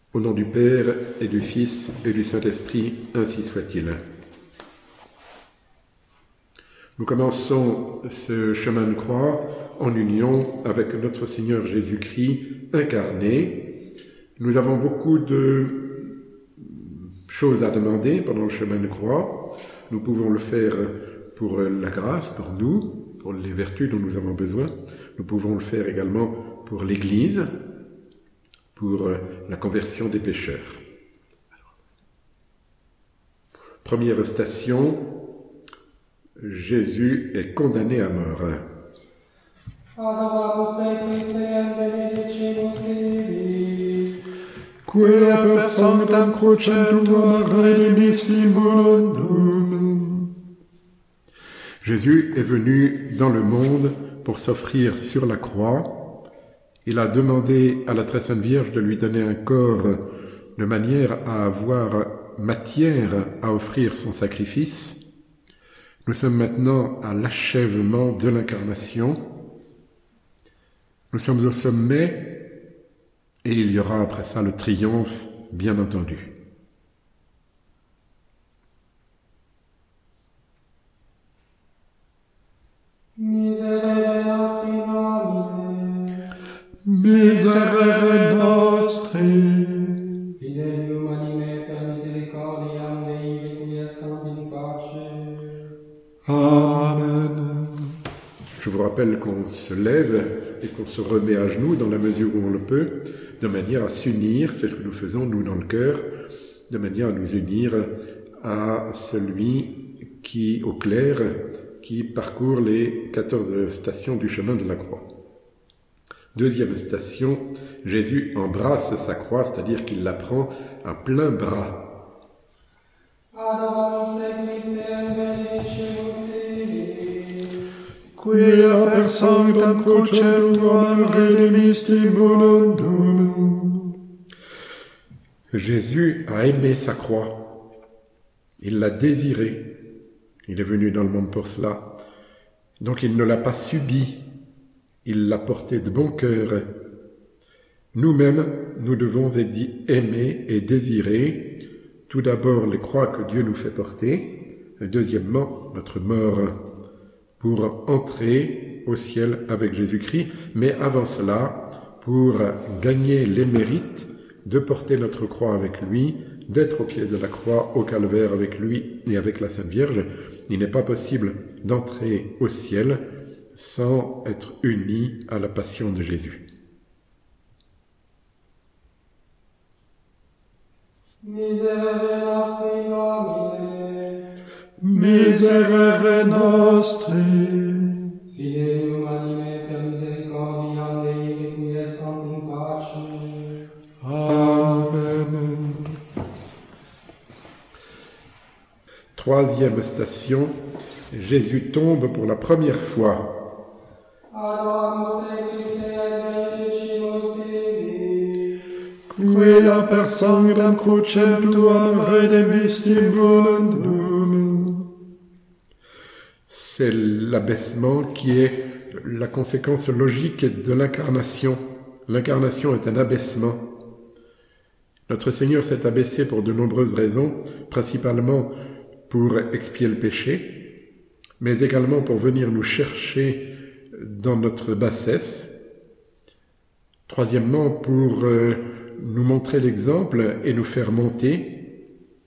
Au nom du Père et du Fils et du Saint-Esprit, ainsi soit-il. Nous commençons ce chemin de croix en union avec notre Seigneur Jésus-Christ incarné. Nous avons beaucoup de choses à demander pendant le chemin de croix. Nous pouvons le faire pour la grâce, pour nous, pour les vertus dont nous avons besoin. Nous pouvons le faire également pour l'Église, pour la conversion des pécheurs. Première station, Jésus est condamné à mort. Quia per sanctam crucem tuam redemistimus Domum. Jésus est venu dans le monde pour s'offrir sur la croix. Il a demandé à la très sainte Vierge de lui donner un corps de manière à avoir matière à offrir son sacrifice. Nous sommes maintenant à l'achèvement de l'incarnation. Nous sommes au sommet et il y aura après ça le triomphe, bien entendu. Miserere nostri nomine. Miserere nostri. Fidelium anime per misericordiam Dei requiem in pace. Amen. Je vous rappelle qu'on se lève et qu'on se remet à genoux dans la mesure où on le peut, de manière à s'unir, c'est ce que nous faisons nous dans le cœur, de manière à nous unir à celui qui, au clair, qui parcourt les 14 stations du chemin de la croix. Deuxième station, Jésus embrasse sa croix, c'est-à-dire qu'il la prend à plein bras. Quia per sanctam crucem tuam redemistimus Domum. Jésus a aimé sa croix. Il l'a désirée. Il est venu dans le monde pour cela. Donc il ne l'a pas subie. Il l'a portée de bon cœur. Nous-mêmes, nous devons aimer et désirer tout d'abord les croix que Dieu nous fait porter, et deuxièmement notre mort, pour entrer au ciel avec Jésus-Christ, mais avant cela, pour gagner les mérites de porter notre croix avec lui, d'être au pied de la croix, au calvaire avec lui et avec la Sainte Vierge. Il n'est pas possible d'entrer au ciel sans être uni à la passion de Jésus. Miserere nostri nomine. Miserere nostri. Fidelium anime per misericordiam Dei requiem in pace. Amen. Troisième station, Jésus tombe pour la première fois. Quia per sanctam crucem tuam redemistimus Domum. C'est l'abaissement qui est la conséquence logique de l'incarnation. L'incarnation est un abaissement. Notre Seigneur s'est abaissé pour de nombreuses raisons, principalement pour expier le péché, mais également pour venir nous chercher dans notre bassesse. Troisièmement, pour nous montrer l'exemple et nous faire monter.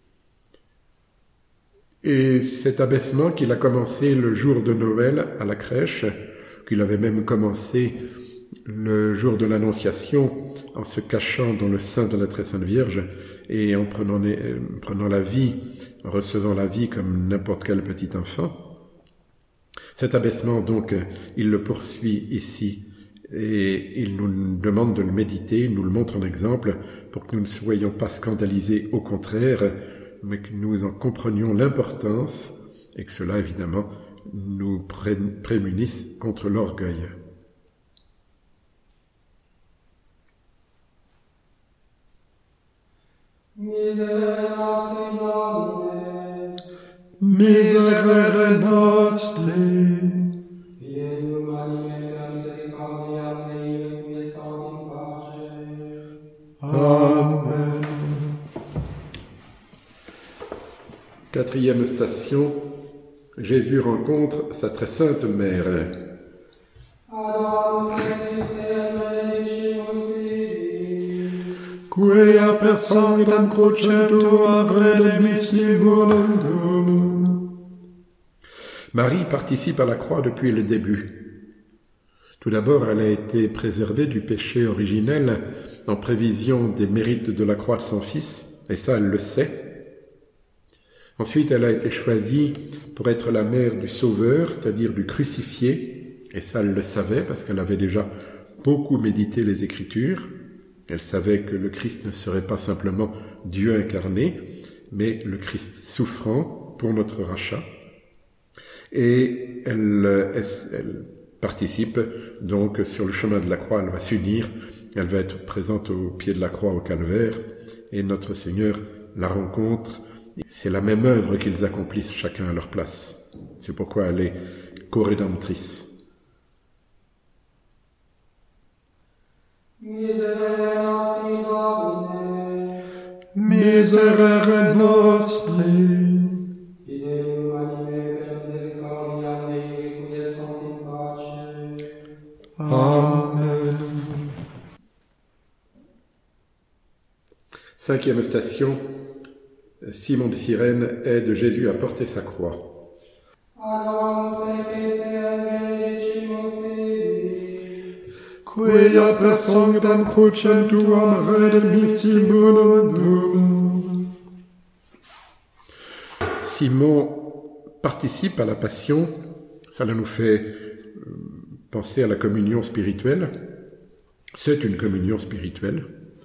Et cet abaissement qu'il a commencé le jour de Noël à la crèche, qu'il avait même commencé le jour de l'Annonciation en se cachant dans le sein de la très sainte Vierge et en prenant la vie, en recevant la vie comme n'importe quel petit enfant. Cet abaissement, donc, il le poursuit ici et il nous demande de le méditer, il nous le montre en exemple pour que nous ne soyons pas scandalisés, au contraire, mais que nous en comprenions l'importance et que cela, évidemment, nous prémunisse contre l'orgueil. Miserere nostri nomine. Miserere nostri. Fidelium anime per misericordiam Dei requiem in pace. Amen. Amen. Quatrième station, Jésus rencontre sa très sainte mère. Adoramus te Christe et benedicimus Dei. Quia per sanctam crucem tuam redemistibulum Domum. Marie participe à la croix depuis le début. Tout d'abord, elle a été préservée du péché originel en prévision des mérites de la croix de son Fils, et ça, elle le sait. Ensuite, elle a été choisie pour être la mère du Sauveur, c'est-à-dire du crucifié, et ça, elle le savait parce qu'elle avait déjà beaucoup médité les Écritures. Elle savait que le Christ ne serait pas simplement Dieu incarné, mais le Christ souffrant pour notre rachat. Et elle participe donc sur le chemin de la croix, elle va s'unir, elle va être présente au pied de la croix au calvaire, et notre Seigneur la rencontre. C'est la même œuvre qu'ils accomplissent chacun à leur place. C'est pourquoi elle est co-rédemptrice. Miserere nostri Domine. Miserere nostri. Fidelium anime per misericordia Dei requiescant in pace. Amen. Cinquième station, Simon de Cyrène aide Jésus à porter sa croix. Adoramus te Christe et benedicimus Dei. Quia per sanctam crucem tuam redemistibulum Domum. Simon participe à la passion, ça nous fait penser à la communion spirituelle. C'est une communion spirituelle.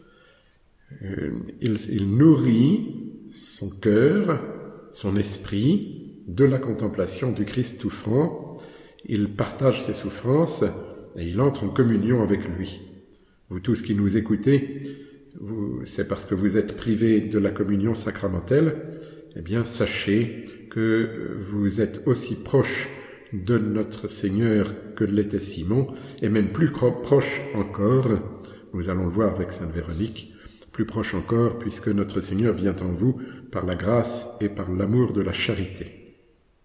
Il nourrit son cœur, son esprit de la contemplation du Christ souffrant. Il partage ses souffrances et il entre en communion avec lui. Vous tous qui nous écoutez, c'est parce que vous êtes privés de la communion sacramentelle, eh bien sachez que vous êtes aussi proche de notre Seigneur que l'était Simon, et même plus proche encore, nous allons le voir avec Sainte Véronique, plus proche encore puisque notre Seigneur vient en vous par la grâce et par l'amour de la charité.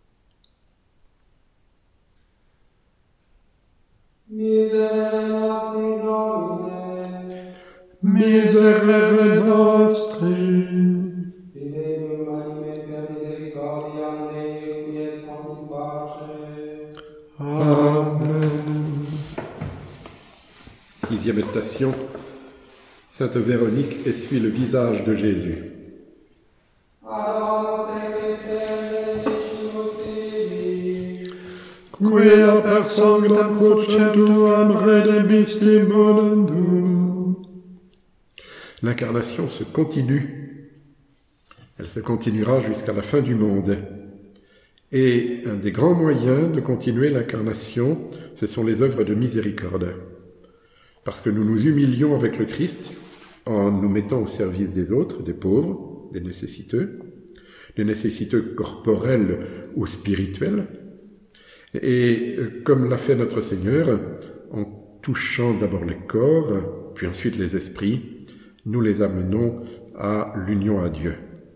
Miserere nostri Domine. Miserere nostri. Fidelium anime per misericordia Dei requiescant in pace. Amen. Sixième station, Sainte Véronique essuie le visage de Jésus. Adoramus te Christe et benedicimus Dei. Quia per sanctam crucem tuam redemistibulum Domum. L'incarnation se continue. Elle se continuera jusqu'à la fin du monde. Et un des grands moyens de continuer l'incarnation, ce sont les œuvres de miséricorde. Parce que nous nous humilions avec le Christ en nous mettant au service des autres, des pauvres, des nécessiteux corporels ou spirituels. Et comme l'a fait notre Seigneur, en touchant d'abord les corps, puis ensuite les esprits, nous les amenons à l'union à Dieu.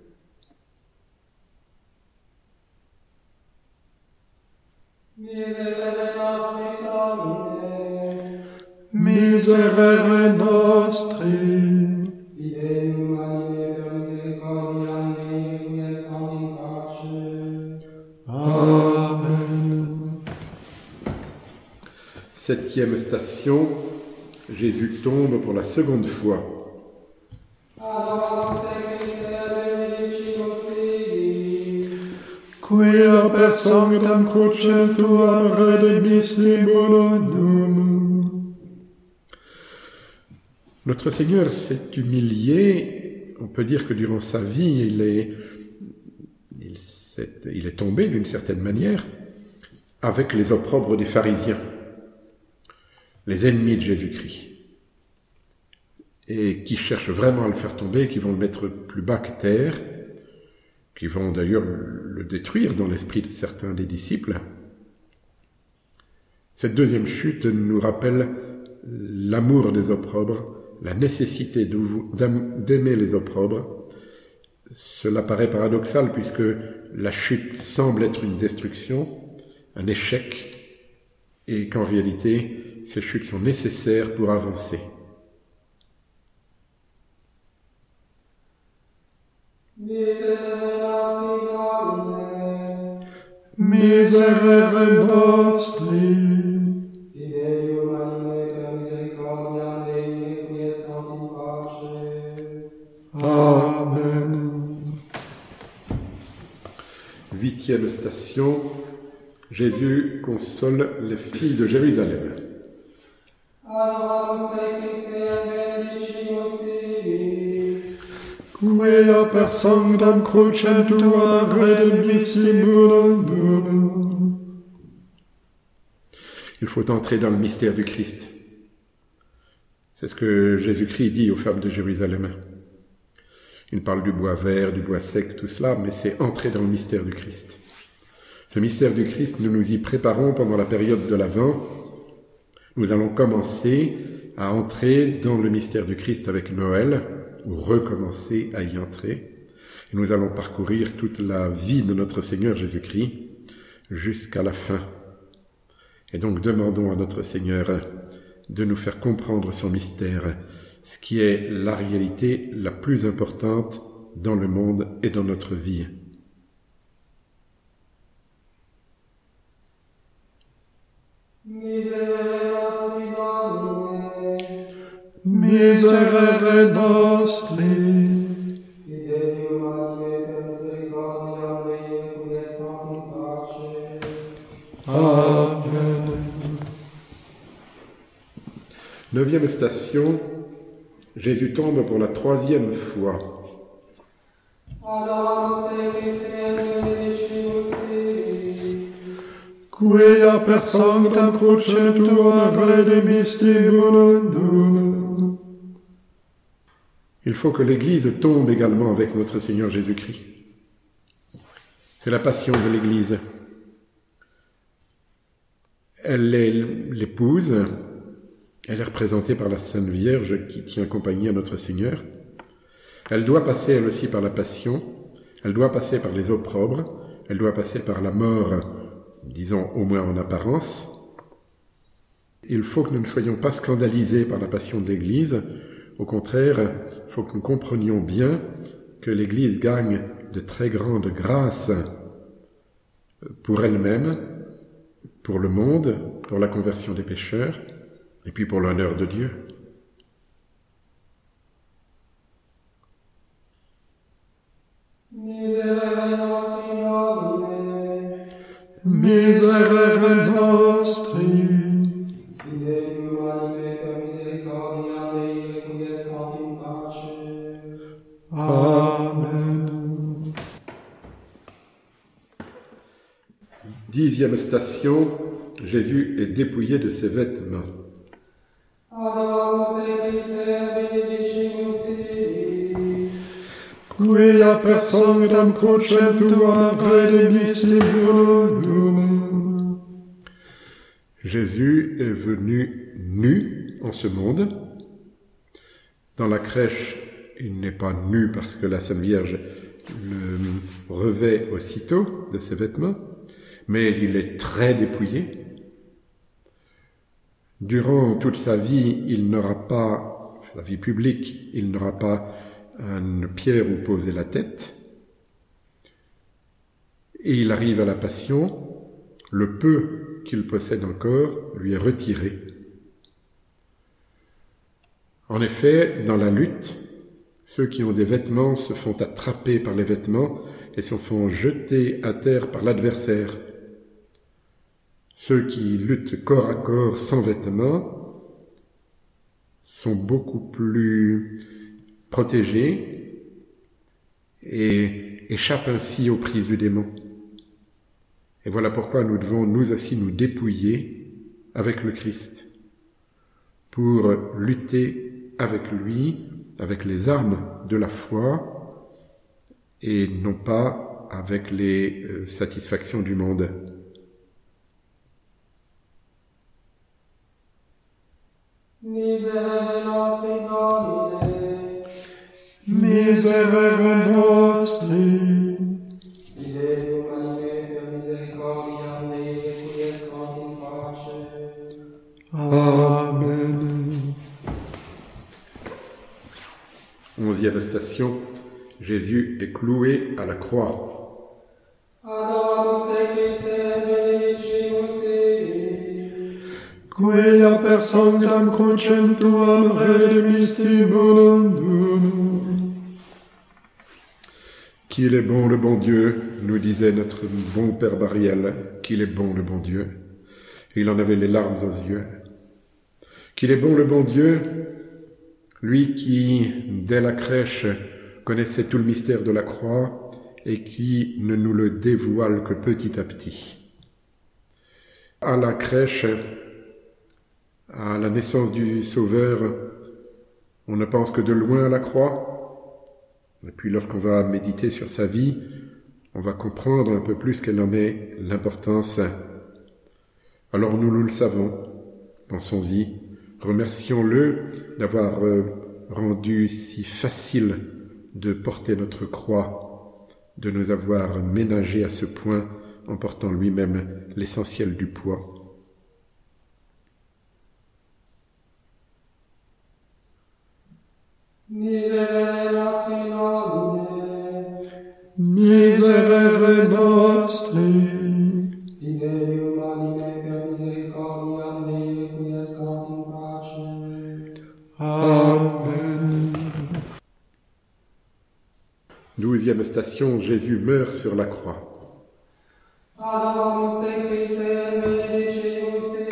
Miserere nostri Domine. Miserere nostri. Fidelium anime per misericordia Dei requiescant in pace. Amen. Septième station, Jésus tombe pour la seconde fois. Adoramus te Christe et benedicimus Dei. Quia per sanctam crucem tuam redemistibulum Domum. Notre Seigneur s'est humilié, on peut dire que durant sa vie, il est tombé d'une certaine manière avec les opprobres des pharisiens, les ennemis de Jésus-Christ, et qui cherchent vraiment à le faire tomber, qui vont le mettre plus bas que terre, qui vont d'ailleurs le détruire dans l'esprit de certains des disciples. Cette deuxième chute nous rappelle l'amour des opprobres la nécessité d'aimer les opprobres. Cela paraît paradoxal puisque la chute semble être une destruction, un échec, et qu'en réalité, ces chutes sont nécessaires pour avancer. Miserere nostri, Amen. 8e station, Jésus console les filles de Jérusalem. Quia per sanctam crucem tuam redemptimus. Il faut entrer dans le mystère du Christ. C'est ce que Jésus-Christ dit aux femmes de Jérusalem. Il parle du bois vert, du bois sec, tout cela, mais c'est entrer dans le mystère du Christ. Ce mystère du Christ, nous nous y préparons pendant la période de l'Avent. Nous allons commencer à entrer dans le mystère du Christ avec Noël, ou recommencer à y entrer. Et nous allons parcourir toute la vie de notre Seigneur Jésus-Christ jusqu'à la fin. Et donc demandons à notre Seigneur de nous faire comprendre son mystère, ce qui est la réalité la plus importante dans le monde et dans notre vie. Miserere nostri, Amen. 9e station, Jésus tombe pour la 3e fois. Quia per sanctam crucem tuam redemptimus. Il faut que l'Église tombe également avec notre Seigneur Jésus-Christ. C'est la passion de l'Église. Elle est l'épouse, elle est représentée par la Sainte Vierge qui tient compagnie à notre Seigneur. Elle doit passer elle aussi par la passion, elle doit passer par les opprobres, elle doit passer par la mort, disons au moins en apparence. Il faut que nous ne soyons pas scandalisés par la passion de l'Église. Au contraire, il faut que nous comprenions bien que l'Église gagne de très grandes grâces pour elle-même, pour le monde, pour la conversion des pécheurs, et puis pour l'honneur de Dieu. Miserere nostri, Amen. 10e station, Jésus est dépouillé de ses vêtements. Quia per sanctam crucem tuam redemptimus. Jésus est venu nu en ce monde. Dans la crèche, il n'est pas nu parce que la Sainte Vierge le revêt aussitôt de ses vêtements, mais il est très dépouillé. Durant toute sa vie, il n'aura pas, la vie publique, il n'aura pas une pierre où poser la tête. Et il arrive à la Passion, le peu qu'il possède encore lui est retiré. En effet, dans la lutte, ceux qui ont des vêtements se font attraper par les vêtements et se font jeter à terre par l'adversaire. Ceux qui luttent corps à corps sans vêtements sont beaucoup plus protégés et échappent ainsi aux prises du démon. Et voilà pourquoi nous devons nous aussi nous dépouiller avec le Christ pour lutter avec lui, avec les armes de la foi et non pas avec les satisfactions du monde. Miserere nostri Miserere nostri. Fidelium anime per misericordiam Dei quiescant in pace. Amen. 11e station, Jésus est cloué à la croix. Adoramus te Christe, benedicimus te. Quia per sanctam crucem tuam redemisti mundum. Qu'il est bon le bon Dieu, nous disait notre bon Père Bariel, qu'il est bon le bon Dieu. Il en avait les larmes aux yeux. Qu'il est bon le bon Dieu, lui qui, dès la crèche, connaissait tout le mystère de la croix et qui ne nous le dévoile que petit à petit. À la crèche, à la naissance du Sauveur, on ne pense que de loin à la croix. Et puis lorsqu'on va méditer sur sa vie, on va comprendre un peu plus quelle en est l'importance. Alors nous le savons, pensons-y, remercions-le d'avoir rendu si facile de porter notre croix, de nous avoir ménagé à ce point en portant lui-même l'essentiel du poids. Miserere nostri nomine. Miserere nostri. Fidelium anime per misericordiam Dei quiescant in pace. Amen. 12e station, Jésus meurt sur la croix. Adoramus te Christe, benedicimus te.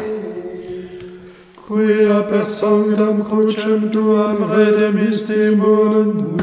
Quia per sanctam crucem tuam redemisti mundum.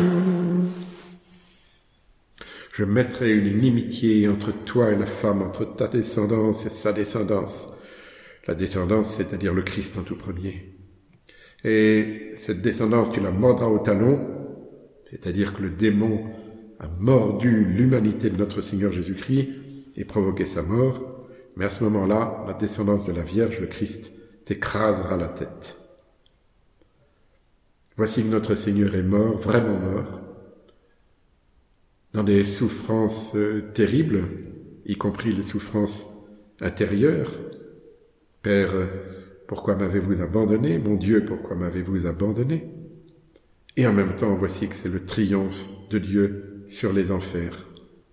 Je mettrai une inimitié entre toi et la femme, entre ta descendance et sa descendance. La descendance, c'est-à-dire le Christ en tout premier. Et cette descendance, tu la mordras au talon, c'est-à-dire que le démon a mordu l'humanité de notre Seigneur Jésus-Christ et provoqué sa mort. Mais à ce moment-là, la descendance de la Vierge, le Christ, t'écrasera la tête. Voici que notre Seigneur est mort, vraiment mort, dans des souffrances terribles, y compris les souffrances intérieures. Père, pourquoi m'avez-vous abandonné? Mon Dieu, pourquoi m'avez-vous abandonné? Et en même temps, voici que c'est le triomphe de Dieu sur les enfers.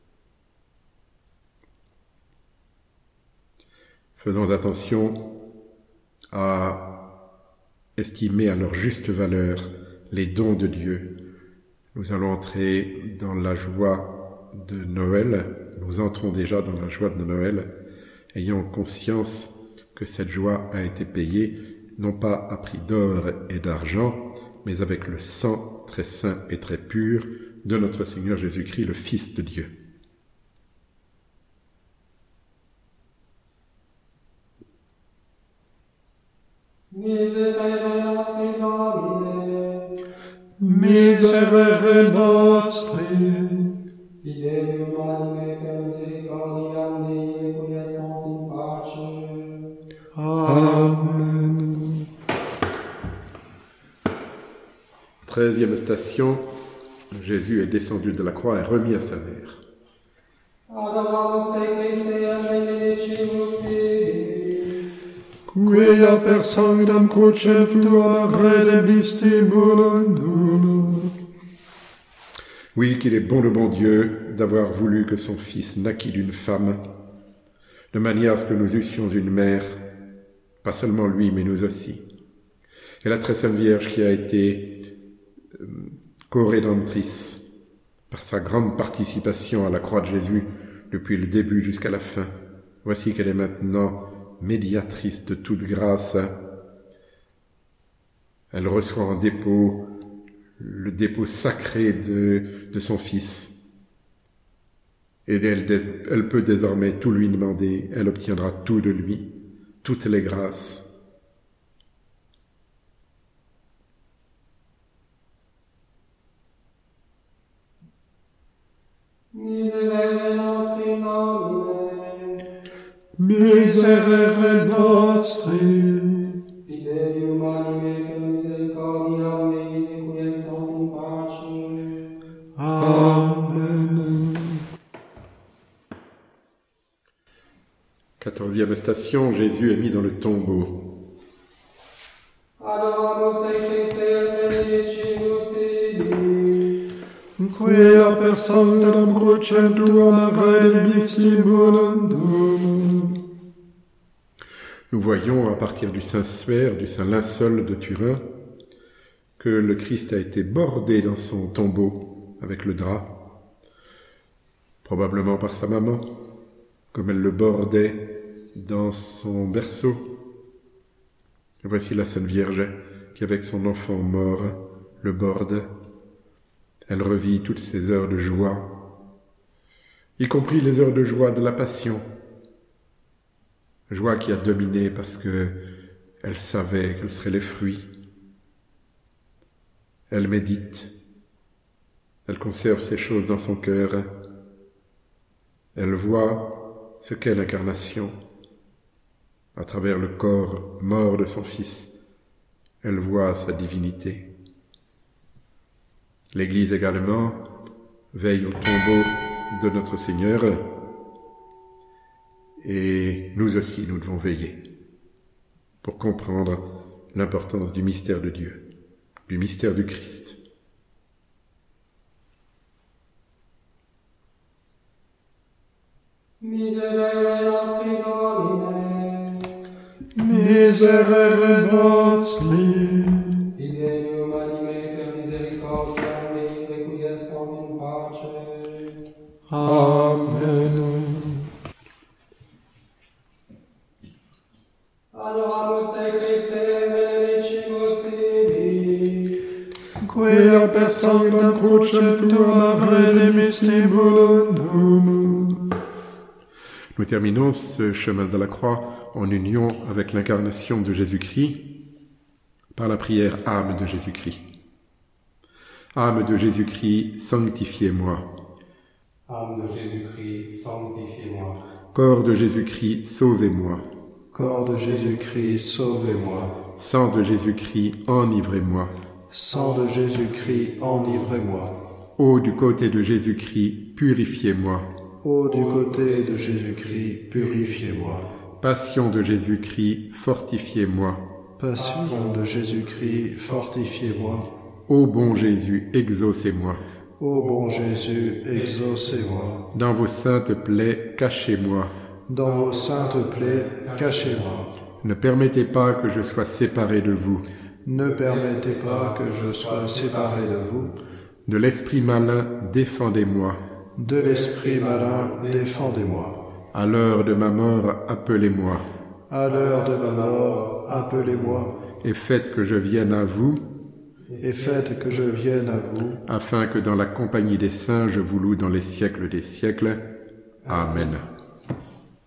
Faisons attention à estimer à leur juste valeur les dons de Dieu. Nous allons entrer dans la joie de Noël, nous entrons déjà dans la joie de Noël, ayant conscience que cette joie a été payée, non pas à prix d'or et d'argent, mais avec le sang très saint et très pur de notre Seigneur Jésus-Christ, le Fils de Dieu. Miserere nostri nomine. Miserere nostri. Fidelium anime per misericordiam Dei quiescant in pace. Amen. 13e station, Jésus est descendu de la croix et remis à sa mère. Adoramus te Christe, benedicimus te. Quia per sanctam crucem tuam redemisti mundum. Oui, qu'il est bon le bon Dieu d'avoir voulu que son Fils naquît d'une femme, de manière à ce que nous eussions une mère, pas seulement lui, mais nous aussi. Et la très sainte Vierge qui a été co-rédemptrice par sa grande participation à la croix de Jésus depuis le début jusqu'à la fin. Voici qu'elle est maintenant médiatrice de toute grâce. Elle reçoit en dépôt le dépôt sacré de son Fils. Et elle peut désormais tout lui demander, elle obtiendra tout de lui, toutes les grâces. Miserere nostri nomine. Miserere nostri. Fidelium anime per misericordiam Dei quiescant in pace. Amen. 14e station, Jésus est mis dans le tombeau. Adoramus te Christe et benedicimus tibi. Quia per sanctam crucem tuam redemptimonandum. Nous voyons à partir du Saint-Suaire, du Saint-Linceul de Turin, que le Christ a été bordé dans son tombeau avec le drap, probablement par sa maman, comme elle le bordait dans son berceau. Et voici la Sainte Vierge qui, avec son enfant mort, le borde. Elle revit toutes ses heures de joie, y compris les heures de joie de la Passion. Joie qui a dominé parce que elle savait quels seraient les fruits. Elle médite, elle conserve ces choses dans son cœur, elle voit ce qu'est l'incarnation. À travers le corps mort de son Fils, elle voit sa divinité. L'Église également veille au tombeau de notre Seigneur, et nous aussi nous devons veiller pour comprendre l'importance du mystère de Dieu, du mystère du Christ. Miserere nostri Domine. Miserere nostri. Idem anime per misericordia Dei requiescant in pace. Amen. Adoramus te Christe et benedicimus tibi. Quia per sanctam crucem tuam redemptimonandum. Nous terminons ce chemin de la croix en union avec l'incarnation de Jésus-Christ par la prière âme de Jésus-Christ. Âme de Jésus-Christ, sanctifiez-moi. Âme de Jésus-Christ, sanctifiez-moi. Corps de Jésus-Christ, sauvez-moi. Corps de Jésus-Christ, sauvez-moi. Sang de Jésus-Christ, enivrez-moi. Sang de Jésus-Christ, enivrez-moi. Eau du côté de Jésus-Christ, purifiez-moi. Eau du côté de Jésus-Christ, purifiez-moi. Passion de Jésus-Christ, fortifiez-moi. Passion de Jésus-Christ, fortifiez-moi. Ô bon Jésus, exaucez-moi. Ô bon Jésus, exaucez-moi. Dans vos saintes plaies, cachez-moi. Dans vos saintes plaies, cachez-moi. Ne permettez pas que je sois séparé de vous. Ne permettez pas que je sois séparé de vous. De l'esprit malin, défendez-moi. De l'esprit malin, défendez-moi. À l'heure de ma mort, appelez-moi. À l'heure de ma mort, appelez-moi. Et faites que je vienne à vous, Et faites que je vienne à vous, afin que dans la compagnie des saints, je vous loue dans les siècles des siècles. Amen.